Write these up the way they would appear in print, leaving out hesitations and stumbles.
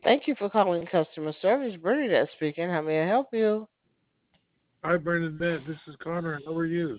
Thank you for calling customer service. Bernadette speaking. How may I help you? Hi, Bernadette. This is Connor. How are you?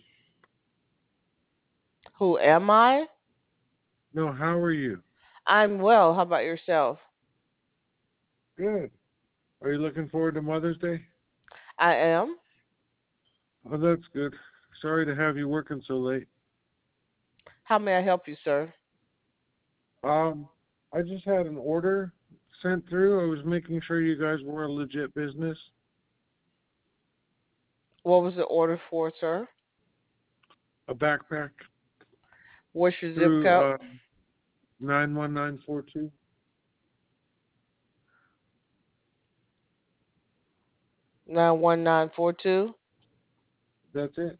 Who am I? No, how are you? I'm well. How about yourself? Good. Are you looking forward to Mother's Day? I am. Oh, that's good. Sorry to have you working so late. How may I help you, sir? Um, I just had an order sent through. I was making sure you guys were a legit business. What was the order for, sir? A backpack What's your zip through code? 91942. 91942. That's it.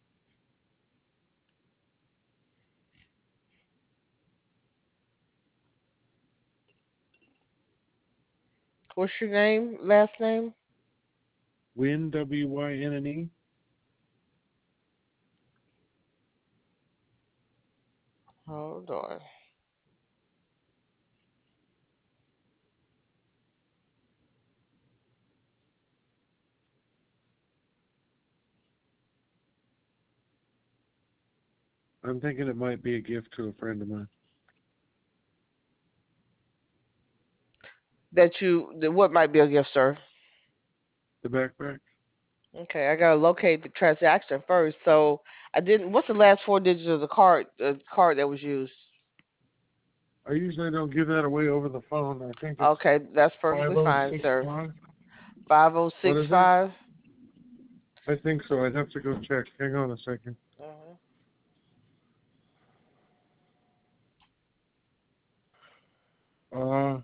What's your name? Last name? Win, WYNNE. Hold on. I'm thinking it might be a gift to a friend of mine. What might be a gift, sir? The backpack. Okay, I gotta locate the transaction first. So I didn't. What's the last four digits of the card that was used? I usually don't give that away over the phone. I think it's Okay, that's perfectly fine, sir. 5065. What is it? 5065. I think so. I'd have to go check. Hang on a second. Mhm. Uh,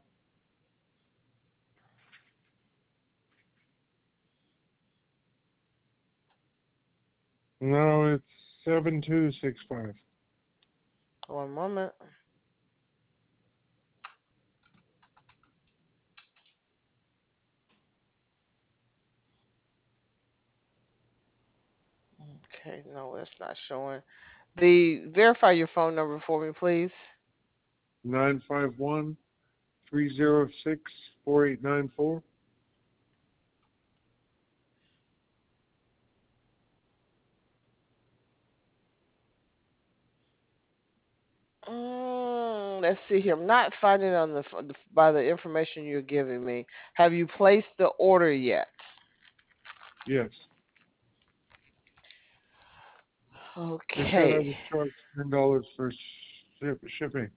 no, it's 7265. One moment. Okay, no, it's not showing. Verify your phone number for me, please. 951-306-4894. Let's see here. I'm not finding it by the information you're giving me. Have you placed the order yet? Yes. They said I Okay. was charged $10 for shipping.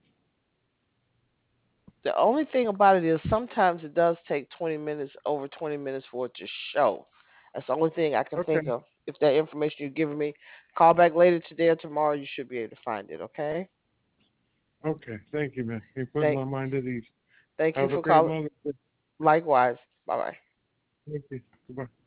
The only thing about it is sometimes it does take 20 minutes, over 20 minutes for it to show. That's the only thing I can think Okay. of. If that information you're giving me, call back later today or tomorrow, you should be able to find it, okay? Okay. Thank you, man. You put Thank, my mind at ease. thank you Have a for great calling. Mother's Day. Likewise. Bye bye. Thank you. Goodbye.